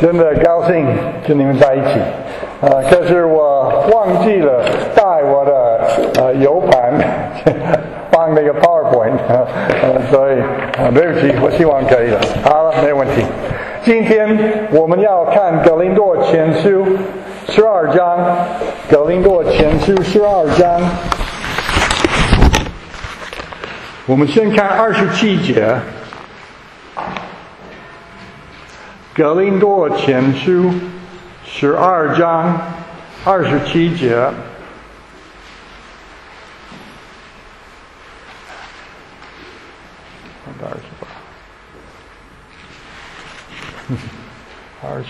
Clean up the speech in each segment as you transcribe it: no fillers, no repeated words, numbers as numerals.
真的高兴跟你们在一起。可是我忘记了带我的U盘放那个 PowerPoint， 所以对不起，我希望可以了。好了，没问题。今天我们要看哥林多前书12章，哥林多前书12章。我们先看27节，哥林多前书12章27节。26，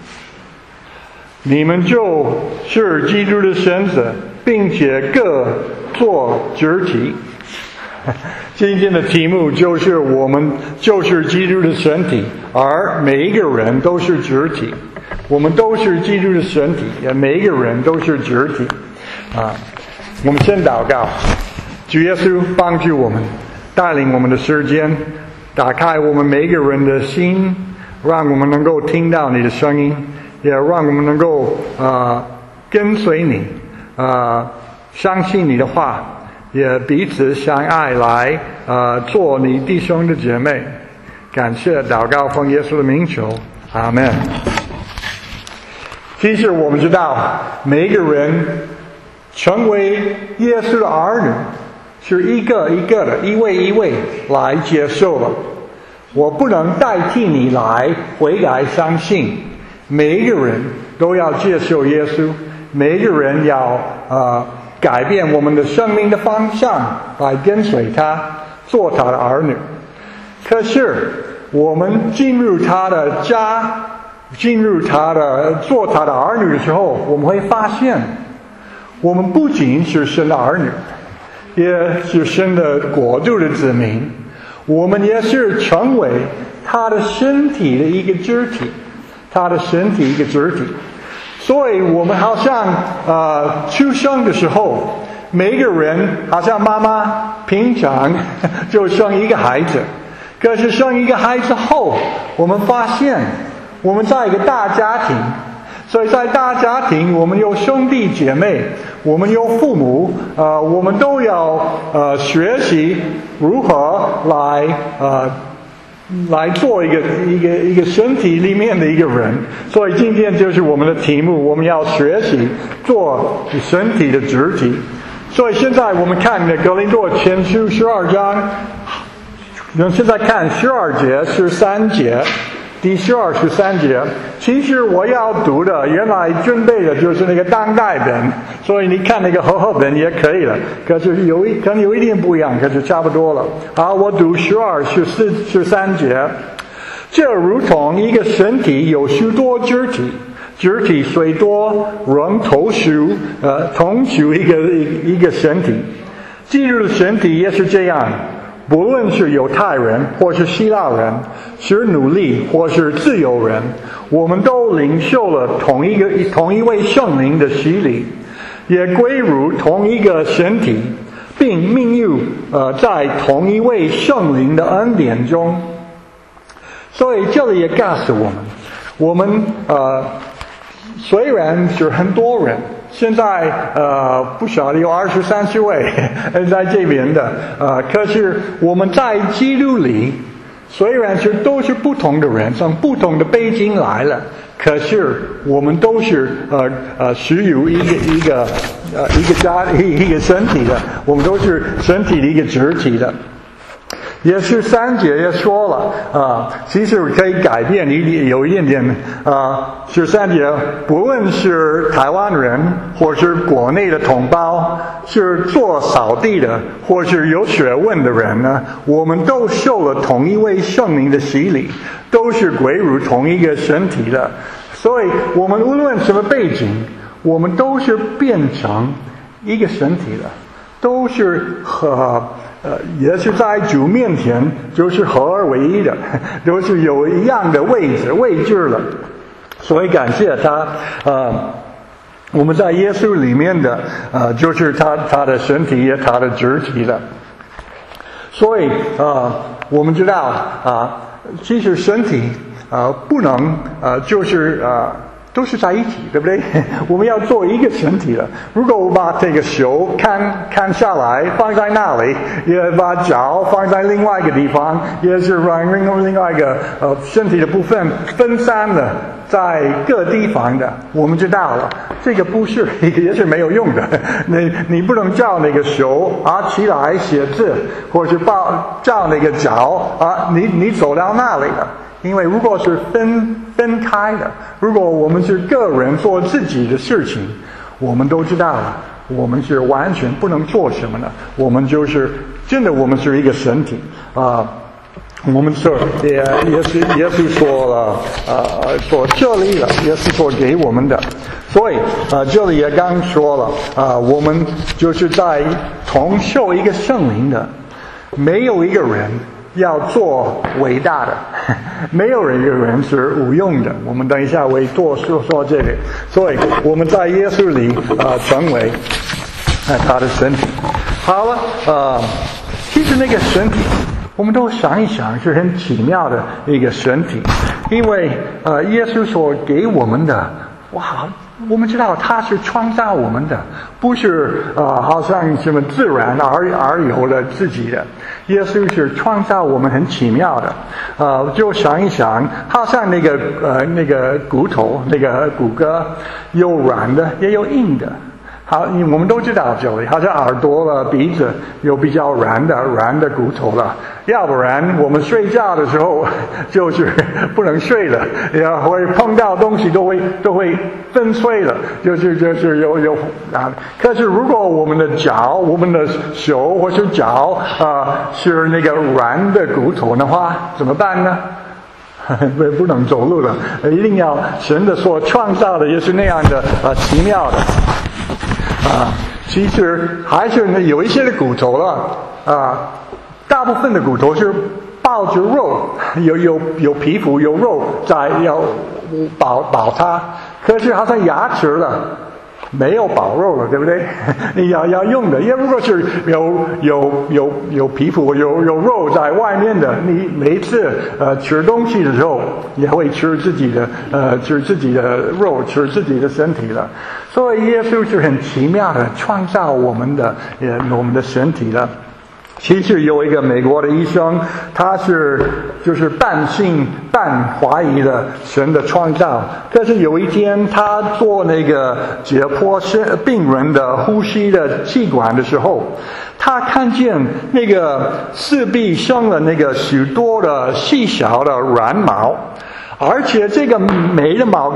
你们就是基督的身子，并且各做肢体。今天的题目就是我们就是基督的身体，而每一个人都是肢体。我们都是基督的身体，每一个人都是肢体。我们先祷告，主耶稣帮助我们，带领我们的时间，打开我们每一个人的心，让我们能够听到你的声音，也让我们能够跟随你，相信你的话，也彼此相爱来做你弟兄的姐妹。感谢祷告奉耶稣的名求，阿们。其实我们知道，每一个人成为耶稣的儿女，是一个一个的，一位一位来接受了。我不能代替你来悔改相信，每一个人都要接受耶稣，每一个人要改变我们的生命的方向，来跟随他，做他的儿女。可是我们进入他的家，进入做他的儿女的时候，我们会发现，我们不仅是神的儿女，也是神的国度的子民，我们也是成为他的身体的一个肢体，他的身体一个肢体。所以我们好像出生的时候，每一个人好像妈妈平常就生一个孩子，可是生一个孩子后，我们发现我们在一个大家庭，所以在大家庭我们有兄弟姐妹，我们有父母，我们都要学习如何来做一个身体里面的一个人。所以今天就是我们的题目，我们要学习做身体的肢体。所以现在我们看哥林多前书12章，现在看12节13节，第12、13节。其实我要读的原来准备的就是那个当代本，所以你看那个和合本也可以了。可是可能有一点不一样，可是差不多了。好，我读12、14、13节。这如同一个身体有许多肢体，肢体虽多，仍同属一个身体。基督的身体也是这样。不论是犹太人或是希腊人，是奴隶或是自由人，我们都领受了同一位圣灵的洗礼，也归入同一个身体，并命入在同一位圣灵的恩典中。所以这里也告诉我们虽然是很多人，现在不晓得有20-30位在这边的，可是我们在基督里，虽然都是不同的人，从不同的背景来了，可是我们都是属于一个身体的，我们都是身体的一个肢体的。也是3节也说了其实可以改变有一点点13节，不论是台湾人或是国内的同胞，是做扫地的或是有学问的人呢，我们都受了同一位圣灵的洗礼，都是归入同一个身体的。所以我们无论什么背景，我们都是变成一个身体的，都是也是在主面前就是合而为一的，都是有一样的位置了。所以感谢他我们在耶稣里面的就是他的身体也他的肢体的。所以我们知道其实身体不能就是都是在一起，对不对？我们要做一个身体了。如果我把这个手看下来放在那里，也把脚放在另外一个地方，也是让另外一个身体的部分分散了在各地方的，我们知道了，这个不是也是没有用的。你不能叫那个手起来写字，或者是叫那个脚你走到那里了。因为如果是分开的，如果我们是个人做自己的事情，我们都知道了，我们是完全不能做什么呢？我们就是真的，我们是一个身体我们是也是说了所设立了，也是所给我们的。所以这里也刚说了我们就是在同受一个圣灵的，没有一个人要做伟大的，没有一个人是无用的。我们等一下会多说这个。所以我们在耶稣里成为他的身体。好了其实那个身体我们都想一想，是很奇妙的一个身体，因为耶稣所给我们的，我们知道他是创造我们的，不是好像什么自然而有了自己的。耶稣是创造我们很奇妙的就想一想，好像那个骨头，那个骨骼有软的也有硬的。好，我们都知道这里，好像耳朵了、鼻子有比较软的骨头了，要不然我们睡觉的时候就是不能睡了，会碰到东西都会分碎了，就是有可是如果我们的脚、我们的手或是脚是那个软的骨头的话，怎么办呢？不能走路了，一定要神的所创造的也是那样的奇妙的。其实还是有一些的骨头了大部分的骨头是抱着肉，有皮肤有肉在要保它，可是好像牙齿了没有保肉了，对不对？你要用的，因为如果是有皮肤有肉在外面的，你每一次吃东西的时候也会吃自己的肉，吃自己的身体了。所以耶稣是很奇妙的创造我们的身体了。其实有一个美国的医生，他就是半信半怀疑的神的创造。可是有一天他做那个解剖病人的呼吸的气管的时候，他看见那个四壁生了那个许多的细小的软毛，而且这个每的毛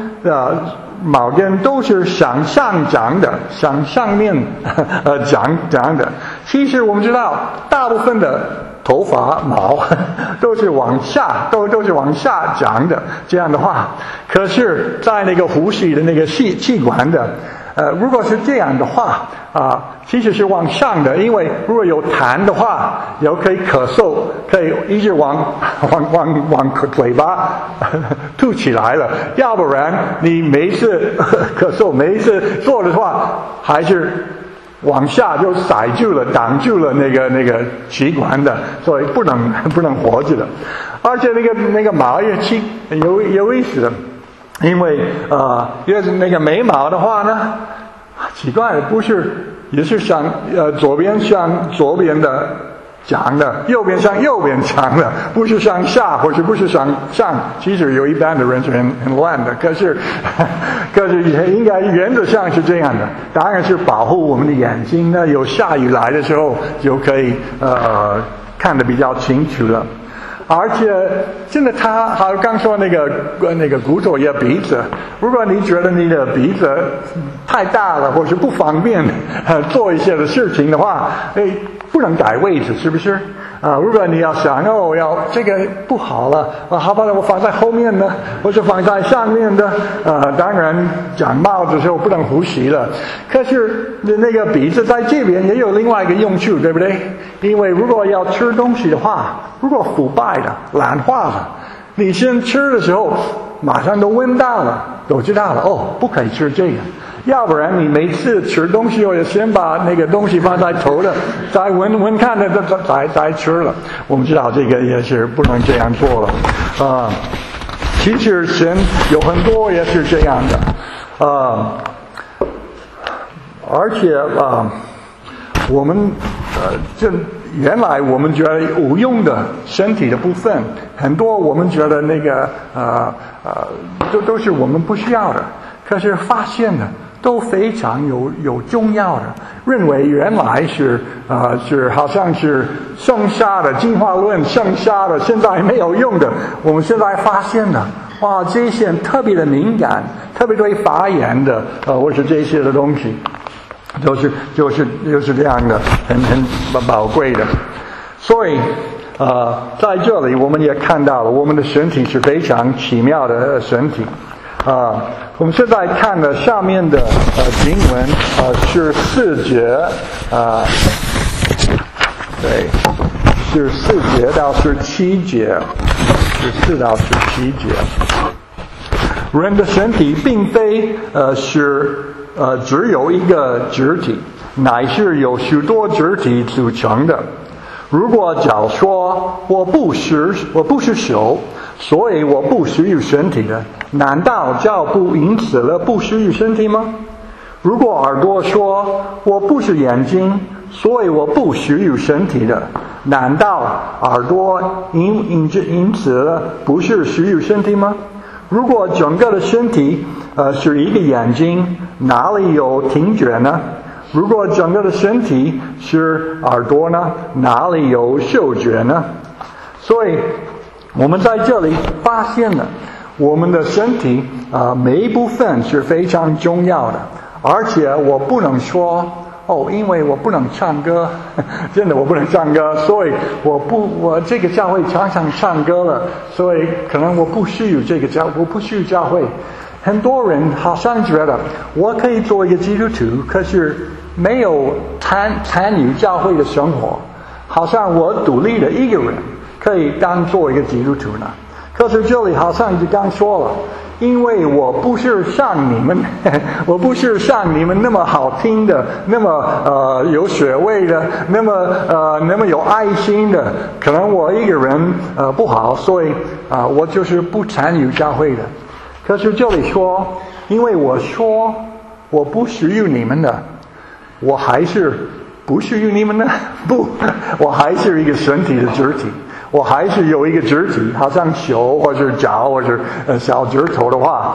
根都是向上长的，向上面长的。其实我们知道，大部分的头发毛都是往下，都是往下长的。这样的话，可是在那个呼吸的那个气管的，如果是这样的话其实是往上的，因为如果有痰的话，有可以咳嗽，可以一直往嘴巴吐起来了。要不然你每一次咳嗽，每一次做的话，还是往下就塞住了，挡住了那个气管的，所以不能活着的。而且那个毛也有意思的，因为那个眉毛的话呢，奇怪的不是也是向左边向左边的长的，右边向右边长的，不是向下或者不是向上。其实有一般的人是很乱的，可是应该原则上是这样的。当然是保护我们的眼睛呢，有下雨来的时候就可以看得比较清楚了。而且现在他还刚说那个骨头也鼻子，如果你觉得你的鼻子太大了，或是不方便做一些的事情的话，不能改位置，是不是？如果你要想要这个不好了好吧，我放在后面呢，或者放在上面的当然讲帽子的时候不能呼吸了。可是那个鼻子在这边也有另外一个用处，对不对？因为如果要吃东西的话，如果腐败的懒化了，你先吃的时候马上都闻到了，都知道了不可以吃这个。要不然你每次吃东西也先把那个东西放在头的，再闻看的再吃了。我们知道这个也是不能这样做了其实神有很多也是这样的，而且我们这原来我们觉得无用的身体的部分，很多我们觉得那个都是我们不需要的，可是发现的都非常有重要的，认为原来是好像是剩下的进化论剩下的现在没有用的，我们现在发现的，哇，这些特别的敏感，特别对发炎的或是这些的东西，就是这样的，很宝贵的。所以在这里我们也看到了，我们的身体是非常奇妙的身体。我们现在看的下面的经文是4节，对，是4节到17节，14到17节。人的身体并非是只有一个肢体，乃是由许多肢体组成的。如果脚说我不是手，所以我不属于身体的，难道脚不因此了不属于身体吗？如果耳朵说我不是眼睛，所以我不属于身体的，难道耳朵因此了不是属于身体吗？如果整个的身体是一个眼睛，哪里有听觉呢？如果整个的身体是耳朵呢，哪里有嗅觉呢？所以我们在这里发现了我们的身体每一部分是非常重要的，而且我不能说因为我不能唱歌，真的我不能唱歌，所以我这个教会常常唱歌了，所以可能我不需要我不需要教会。很多人好像觉得我可以做一个基督徒，可是没有参与教会的生活，好像我独立的一个人可以当做一个基督徒呢。可是这里好像就刚说了，因为我不是像你们那么好听的，那么有学位的，那么有爱心的，可能我一个人不好，所以我就是不参与教会的。可是这里说，因为我说我不属于你们的，我还是不属于你们的，不，我还是一个身体的肢体，我还是有一个肢体，好像手或者脚或者小指头的话，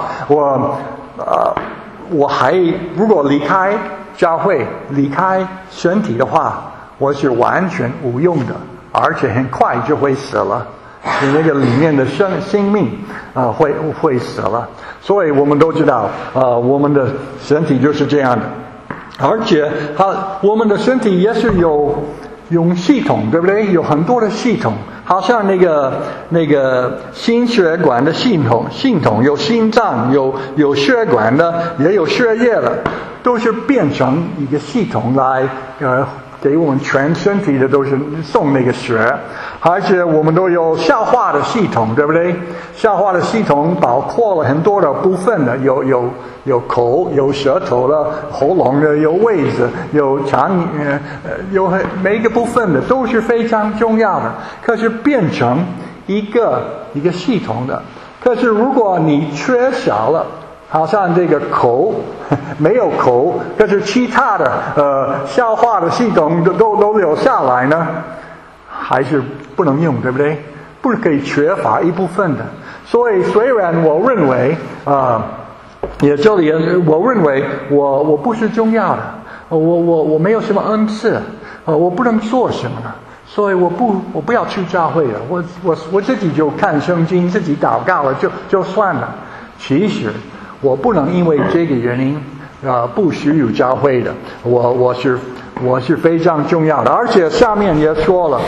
我还如果离开教会，离开身体的话，我是完全无用的，而且很快就会死了。那个里面的生命会死了，所以我们都知道我们的身体就是这样的，而且我们的身体也是有系统，对不对？有很多的系统，好像那个心血管的系统有心脏，有血管的，也有血液的，都是变成一个系统来给我们全身体的都是送那个血，而且我们都有消化的系统，对不对？消化的系统包括了很多的部分的，有口，有舌头的，喉咙的，有胃子，有肠，有每一个部分的都是非常重要的。可是变成一个系统的，可是如果你缺少了，好像这个口没有口，可是其他的消化的系统都留下来呢，还是不能用，对不对？不可以缺乏一部分的。所以虽然我认为我认为我不是重要的，我没有什么恩赐，我不能做什么呢？所以我不要去教会了，我自己就看圣经，自己祷告了就算了。其实我不能因为这个原因不属于教会的，我是非常重要的。而且下面也说了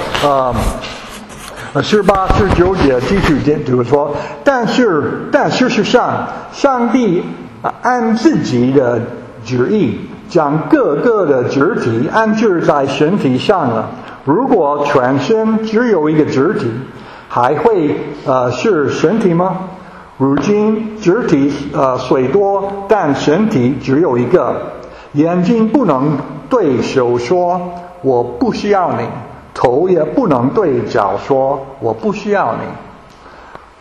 18、19节继续就是说，但事实上上帝按自己的旨意将各个的肢体安置在身体上了。如果全身只有一个肢体，还会是身体吗？如今肢体虽多，但身体只有一个。眼睛不能对手说我不需要你，头也不能对脚说我不需要你。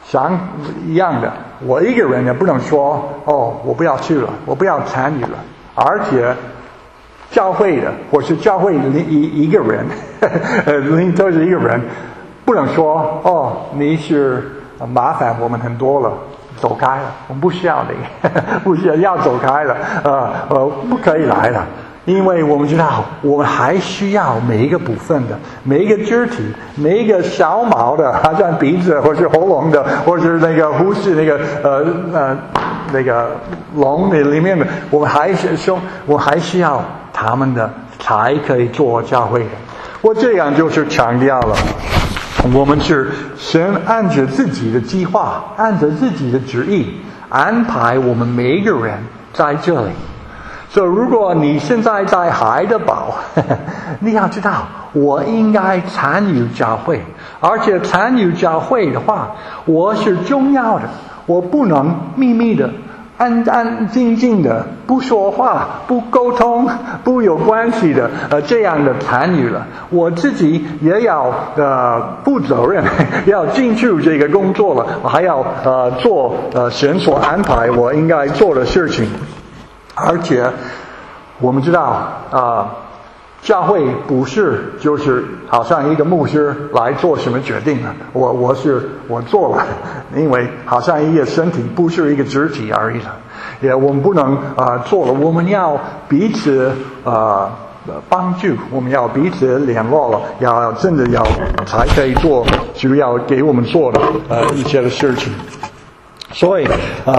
想一样的，我一个人也不能说我不要去了，我不要参与了。而且教会的或是教会一个人都是一个人，不能说你是麻烦我们很多了，走开了，我们不需要你，不需要走开了，不可以来了。因为我们知道，我们还需要每一个部分的，每一个肢体，每一个小毛的，好像鼻子或是喉咙的，或是那个呼吸那个笼里面的，我们还需要他们的，才可以做教会的。我这样就是强调了，我们是神按着自己的计划，按着自己的旨意安排我们每一个人在这里。所以如果你现在在海德堡，你要知道我应该参与教会，而且参与教会的话，我是重要的，我不能秘密的安安静静的不说话不沟通不有关系的这样的参与了，我自己也要负责任，要进去这个工作了，我还要做神所安排我应该做的事情。而且我们知道教会不是就是好像一个牧师来做什么决定了，我做了，因为好像一个身体不是一个肢体而已了，我们不能做了，我们要彼此帮助，我们要彼此联络了，要真的要才可以做主要给我们做的一些的事情。所以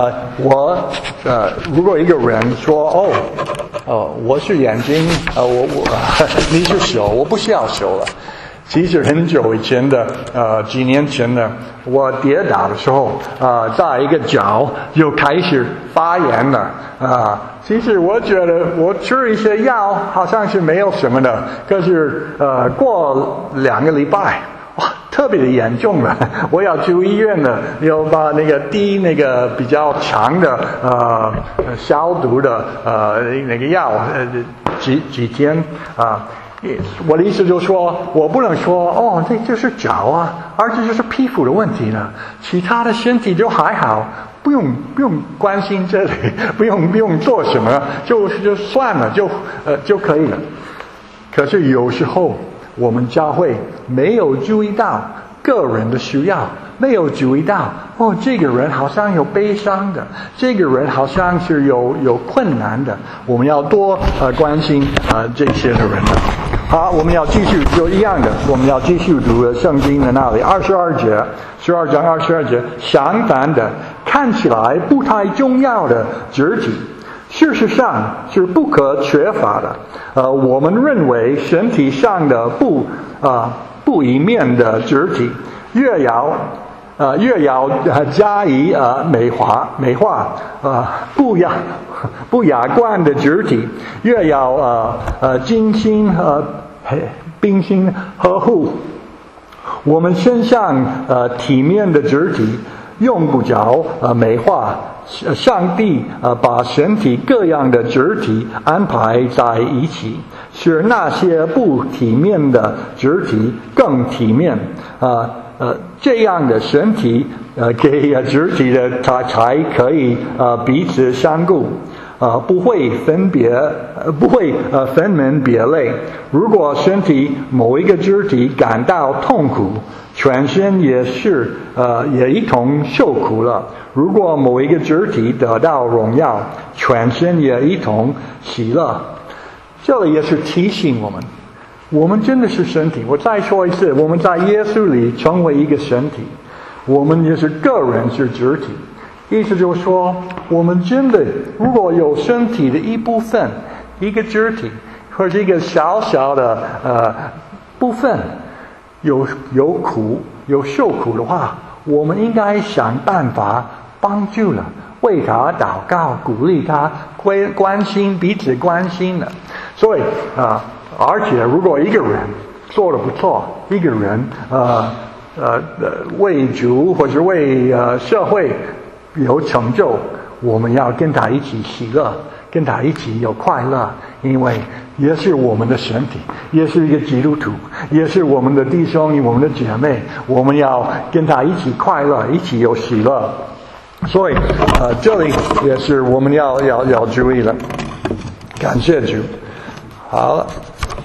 如果一个人说我是眼睛你是手，我不需要手了。其实很久以前的几年前的我跌倒的时候在一个脚就开始发炎了其实我觉得我吃一些药好像是没有什么的，可是过2个礼拜特别的严重了，我要去医院了，要把那个滴那个比较强的消毒的那个药几天我的意思就是说，我不能说这就是脚啊，而这就是皮肤的问题呢，其他的身体就还好，不用关心这里，不用做什么，就算了，就可以了。可是有时候我们教会没有注意到个人的需要，没有注意到这个人好像有悲伤的，这个人好像是有困难的，我们要多关心这些的人的。好，我们要继续就一样的，我们要继续读圣经的那里12节，12章22节，相反的，看起来不太重要的肢体事实上是不可缺乏的。我们认为身体上的不一面的肢体越要加以美化不雅观的肢体越要精心宾心呵护。我们身上体面的肢体用不着美化，上帝把身体各样的肢体安排在一起，使那些不体面的肢体更体面。这样的身体给肢体的它才可以彼此相顾，不会分门别类。如果身体某一个肢体感到痛苦，全身也一同受苦了。如果某一个肢体得到荣耀，全身也一同喜乐。这里也是提醒我们真的是身体。我再说一次，我们在耶稣里成为一个身体，我们也是个人是肢体。意思就是说，我们真的如果有身体的一部分，一个肢体或者一个小小的部分有苦有受苦的话，我们应该想办法帮助了，为他祷告，鼓励他，彼此关心的。所以而且如果一个人做得不错，一个人为主或者为社会有成就，我们要跟他一起喜乐，跟他一起有快乐， 因为也是我们的身体，也是一个基督徒，也是我们的弟兄，我们的姐妹，我们要跟他一起快乐，一起有喜乐。所以这里也是我们要注意的。感谢主。好了。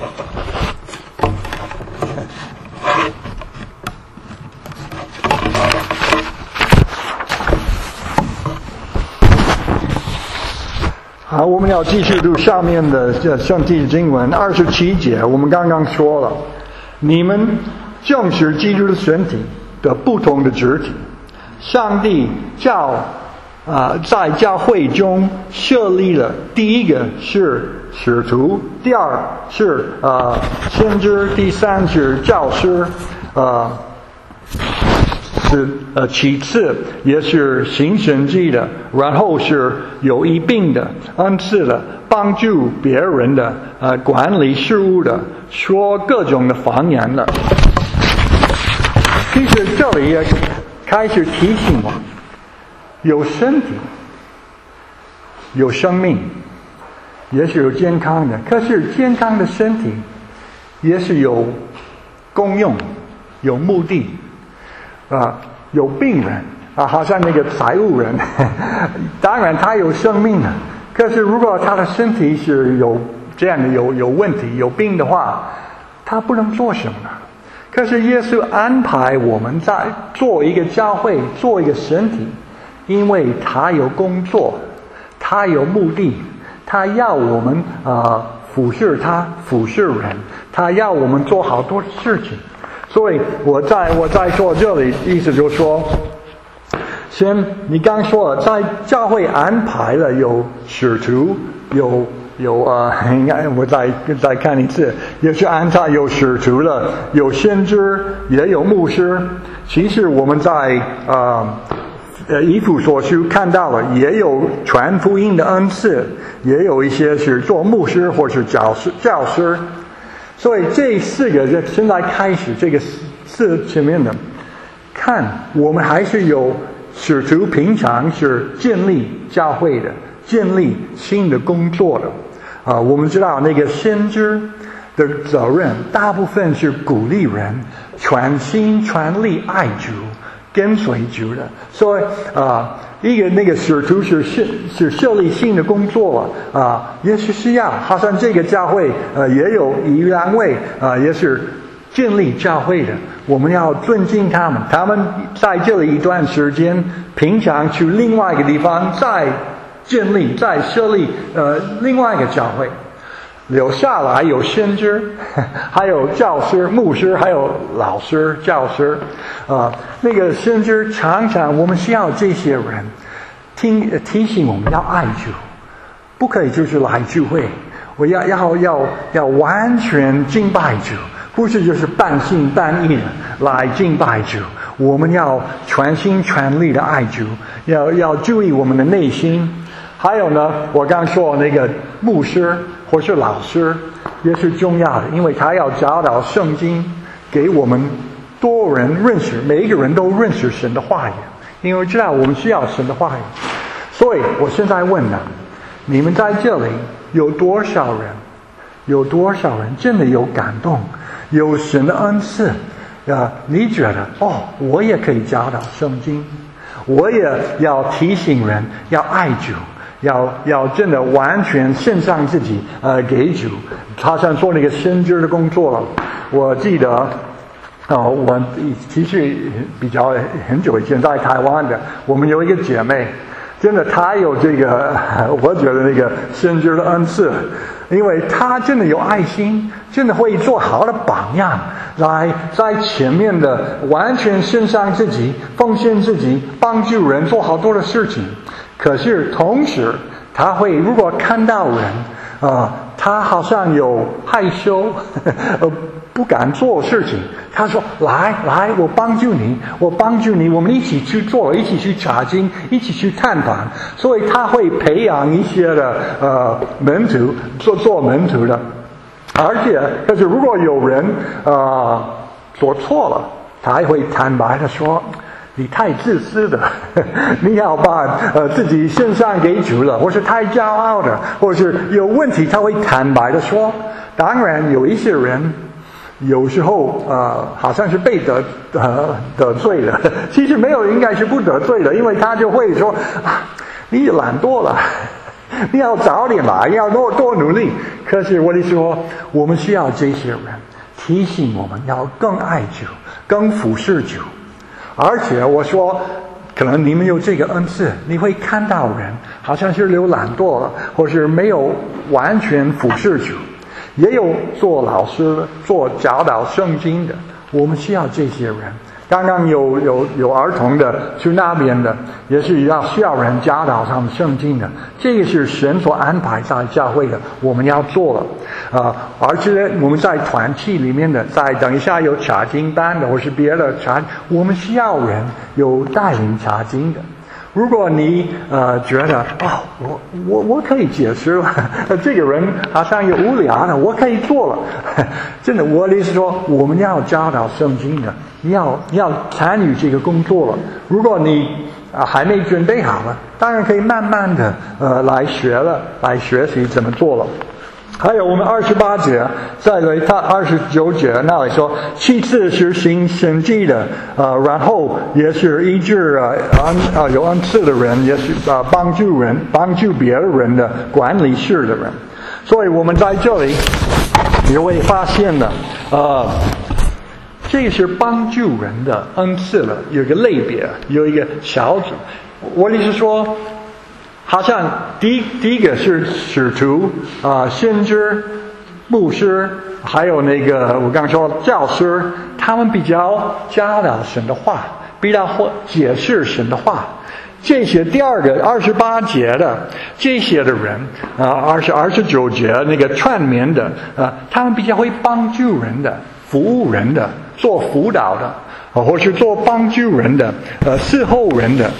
好，我们要继续读上面的圣经经文27节。我们刚刚说了，你们正是基督的身体的不同的肢体。上帝在教会中设立了，第一个是使徒，第二是先知，第三是教师，其次也是行神迹的，然后是有医病的、恩赐的、帮助别人的、管理事务的、说各种的方言的。其实这里也开始提醒我们，有身体，有生命，也是有健康的。可是健康的身体也是有功用、有目的。有病人好像那个财务人，当然他有生命了，可是如果他的身体是有这样的有问题、有病的话，他不能做什么。可是耶稣安排我们在做一个教会，做一个身体，因为他有工作，他有目的，他要我们服侍他，服侍人，他要我们做好多事情。所以我在说这里，意思就是说，你刚说了，在教会安排了有使徒，应该我再看一次，也是安排有使徒了，有先知，也有牧师。其实我们在以弗所书看到了，也有传福音的恩赐，也有一些是做牧师或是教师。所以这四个现在开始这个四前面的看，我们还是有使徒平常是建立教会的，建立新的工作的我们知道那个先知的责任大部分是鼓励人传心传力爱主跟随主的。所以一个那个使徒是设立新的工作也是需要，好像这个教会也有一两位也是建立教会的，我们要尊敬他们在这里一段时间，平常去另外一个地方再建立再设立另外一个教会。留下来有先知，还有教师、牧师，还有老师、教师。那个先知常常我们需要这些人提醒我们要爱主，不可以就是来聚会，我要完全敬拜主，不是就是半信半疑来敬拜主。我们要全心全力的爱主，要注意我们的内心。还有呢，我刚说那个牧师或是老师也是重要的，因为他要教导圣经给我们多人认识，每一个人都认识神的话语，因为知道我们需要神的话语。所以我现在问了，你们在这里有多少人真的有感动，有神的恩赐你觉得我也可以教导圣经，我也要提醒人要爱主，要真的完全献上自己给主。他像做那个先知的工作了。我记得我其实比较很久以前在台湾的，我们有一个姐妹，真的她有这个我觉得那个先知的恩赐，因为她真的有爱心，真的会做好的榜样，来在前面的完全献上自己，奉献自己，帮助人，做好多的事情。可是同时他会如果看到人他好像有害羞不敢做事情，他说来我帮助你，我们一起去做，一起去查经，一起去探访。所以他会培养一些的门徒，做门徒的。而且可是如果有人做错了，他还会坦白的说， 你太自私的，你要把自己献上给主了，或是太骄傲的，或是有问题他会坦白的说。当然有一些人有时候好像是被得罪了，其实没有，应该是不得罪的，因为他就会说你懒惰了，你要早点来，要多努力。可是我的说，我们需要这些人提醒我们要更爱主，更服侍主。而且我说，可能你们有这个恩赐，你会看到人好像是有懒惰了，或是没有完全服侍主。也有做老师的，做教导圣经的，我们需要这些人。刚刚有儿童的去那边的，也是需要人教导他们圣经的。这个是神所安排在教会的，我们要做了。而且我们在团契里面的，在等一下有查经班的，或是别的我们需要人有带领查经的。如果你觉得我可以解释了，这个人好像有无聊的，我可以做了。真的，我的意思说，我们要教导圣经的，你要参与这个工作了。如果你还没准备好了，当然可以慢慢的来学习怎么做了。还有我们28节，再来他29节那里说，其次是行神迹的，然后也是医治有恩赐的人，也是帮助别人的管理事的人。所以我们在这里也会发现的，这是帮助人的恩赐了，有一个类别，有一个小组。我的意思说，好像第一个是使徒先知、牧师，还有那个我刚说教师，他们比较教导神的话，比较解释神的话。这些第二个28节的这些的人29节那个串联的他们比较会帮助人的、服务人的、做辅导的，或是做帮助人的伺候人的。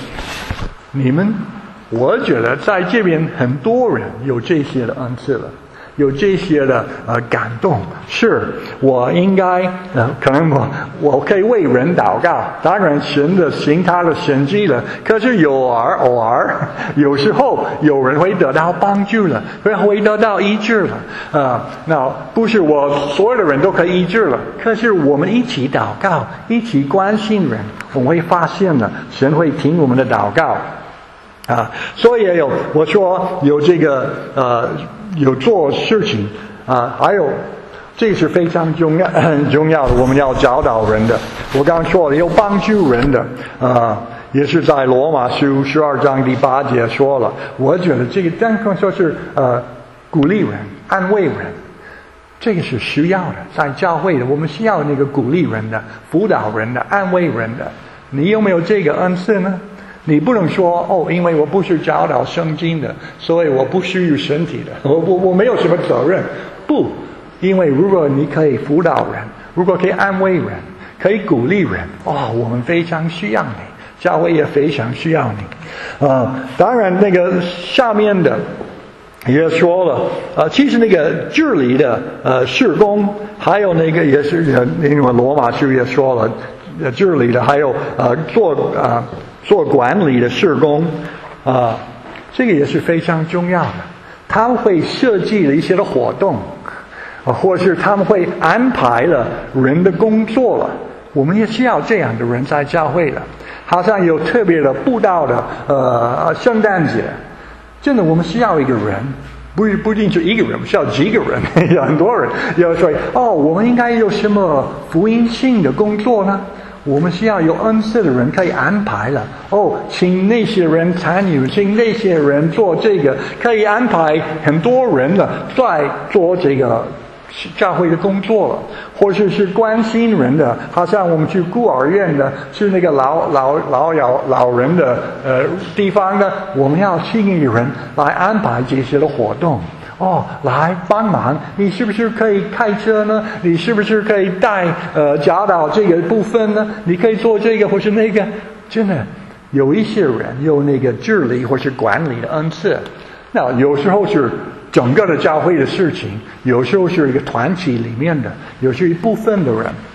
我觉得在这边很多人有这些的恩赐了，有这些的感动。是我应该可能我可以为人祷告，当然神的行他的神迹了。可是偶尔有时候有人会得到帮助了，会得到医治了。那不是我所有的人都可以医治了，可是我们一起祷告，一起关心人，我们会发现了神会听我们的祷告。所以也我说有这个有做事情还有这是非常重要的，我们要教导人的。我刚说了有帮助人的也是在罗马书12章第8节说了。我觉得这个单纯说是鼓励人、安慰人，这个是需要的，在教会的我们需要那个鼓励人的、辅导人的、安慰人的。你有没有这个恩赐呢？你不能说因为我不是教导圣经的，所以我不需要身体的，我没有什么责任。不，因为如果你可以辅导人，如果可以安慰人，可以鼓励人，我们非常需要你，教会也非常需要你。当然那个下面的也说了，其实那个治理的事工，还有那个也是因为罗马书也说了，治理的还有做管理的事工这个也是非常重要的。他们会设计了一些的活动，或是他们会安排了人的工作了。我们也需要这样的人在教会的。好像有特别的布道的圣诞节，真的我们需要一个人，不一定是一个人，需要几个人，有很多人。有说我们应该有什么福音性的工作呢？我们需要有恩赐的人可以安排了。请那些人参与，请那些人做这个，可以安排很多人了在做这个教会的工作了，或者是关心人的，好像我们去孤儿院的，去那个老人的地方呢，我们要请一个人来安排这些的活动。来帮忙，你是不是可以开车呢？你是不是可以带教导这个部分呢？你可以做这个或是那个。真的有一些人有那个治理或是管理的恩赐，那有时候是整个的教会的事情，有时候是一个团体里面的，有时候一部分的人。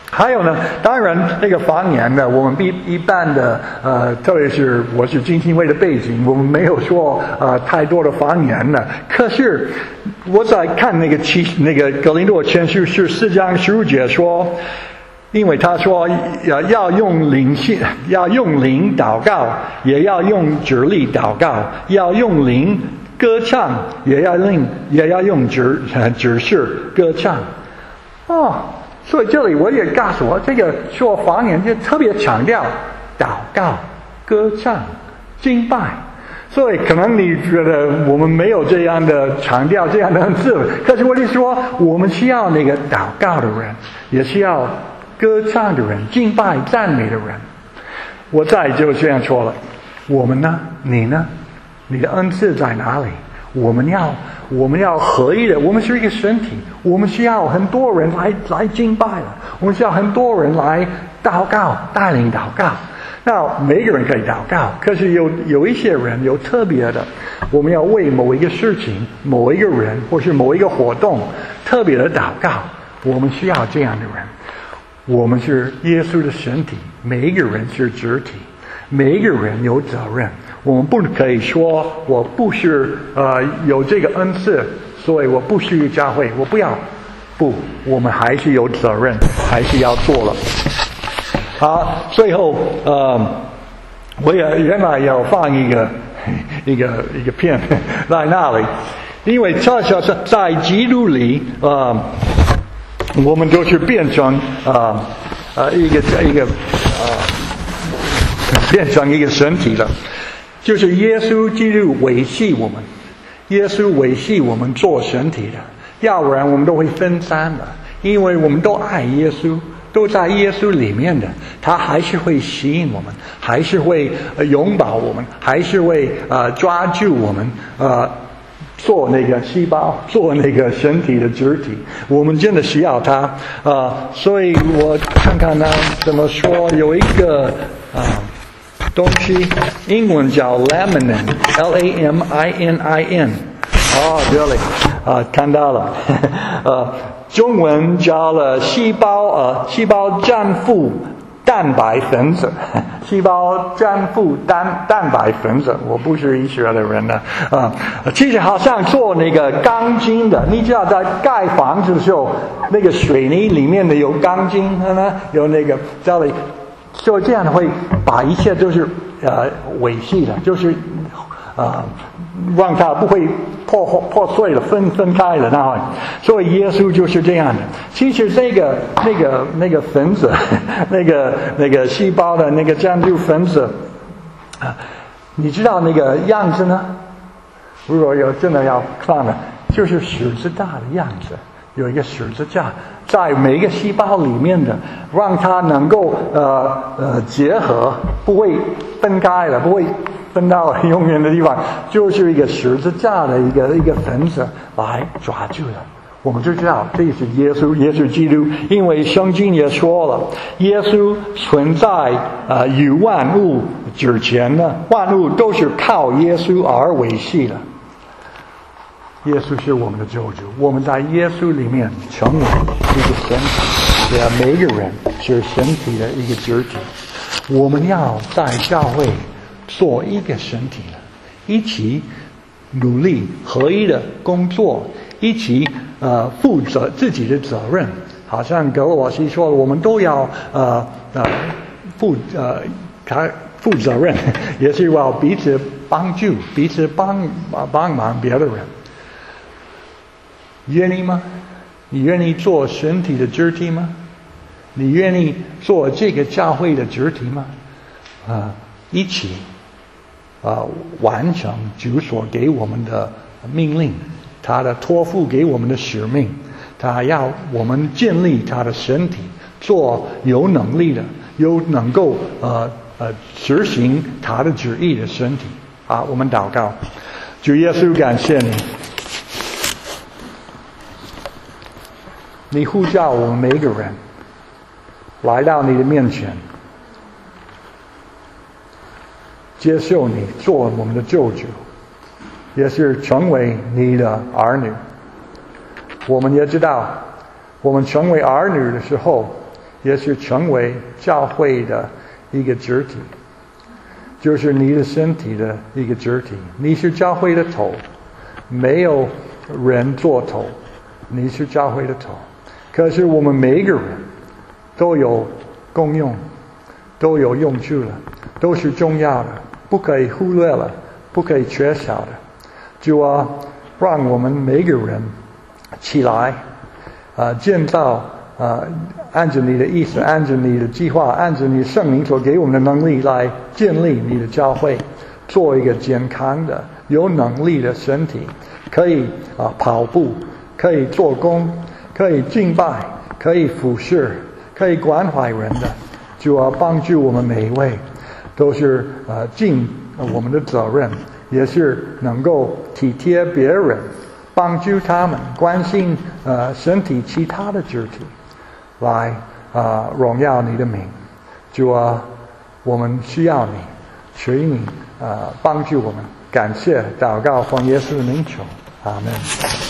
还有呢，当然那个方言呢，我们一般的特别是我是浸信会的背景，我们没有说太多的方言呢。可是我在看那个哥林多前书是4章15节说，因为他说要用灵祷告，也要用指力祷告，要用灵歌唱，也要用指示歌唱。所以这里我也告诉我，这个说方言就特别强调祷告、歌唱、敬拜。所以可能你觉得我们没有这样的强调这样的字，可是我就说我们需要那个祷告的人，也需要歌唱的人，敬拜赞美的人。我再就这样说了，我们呢？你呢？你的恩赐在哪里？我们要合一的，我们是一个身体，我们需要很多人来敬拜了，我们需要很多人来祷告，带领祷告。那每个人可以祷告，可是有一些人有特别的，我们要为某一个事情、某一个人或是某一个活动特别的祷告，我们需要这样的人。我们是耶稣的身体，每一个人是肢体，每一个人有责任。我们不可以说我不是有这个恩赐，所以我不去教会，我不要。不，我们还是有责任，还是要做了。好，最后我也原来要放一个片在那里，因为这是在基督里我们就是变成变成一个身体了。就是耶稣基督维系我们，耶稣维系我们做身体的，要不然我们都会分散的。因为我们都爱耶稣，都在耶稣里面的，他还是会吸引我们，还是会拥抱我们，还是会抓住我们做那个细胞，做那个身体的肢体，我们真的需要它所以我看看呢怎么说，有一个东西，英文叫 laminin L-A-M-I-N-I-N 这里看到了中文叫了细胞占附蛋白分子，细胞占附蛋白分子。我不是医学的人呢其实好像做那个钢筋的，你知道在盖房子的时候，那个水泥里面的有钢筋有那个这里，就这样会把一切都是维系的，就是让它不会破碎了，分开了那。所以耶稣就是这样的。其实那个分子，那个细胞的那个占住分子你知道那个样子呢？如果有真的要看的，就是十字架的样子。有一个十字架在每一个细胞里面的，让它能够结合，不会分开了，不会分到永远的地方，就是一个十字架的一个分子来抓住的。我们就知道这是耶稣基督，因为圣经也说了，耶稣存在于万物之前呢，万物都是靠耶稣而维系的。耶稣是我们的救主，我们在耶稣里面成为一个身体，每一个人是身体的一个肢体。我们要在教会做一个身体了，一起努力合一的工作，一起负责自己的责任。好像格罗西说了，我们都要负责任，也是要彼此帮助，彼此帮忙别的人。愿意吗？你愿意做身体的肢体吗？你愿意做这个教会的肢体吗？一起完成主所给我们的命令，他的托付给我们的使命，他要我们建立他的身体，做有能力的，有能够实行他的旨意的身体。我们祷告。主耶稣，感谢你，你呼叫我们每一个人来到你的面前，接受你做我们的救主，也是成为你的儿女。我们也知道，我们成为儿女的时候， 也是成为教会的一个肢体，就是你的身体的一个肢体。你是教会的头，没有人做头，你是教会的头。可是我们每一个人都有功用，都有用处了，都是重要的，不可以忽略了，不可以缺少的。就让我们每个人起来建造按着你的意思，按着你的计划，按着你圣灵所给我们的能力来建立你的教会，做一个健康的有能力的身体，可以跑步，可以做工，可以敬拜，可以服侍，可以关怀人的，就要帮助我们每一位都是尽我们的责任，也是能够体贴别人，帮助他们，关心身体其他的肢体，来荣耀你的名。主我们需要你，求你帮助我们。感谢祷告奉耶稣的名求，阿们。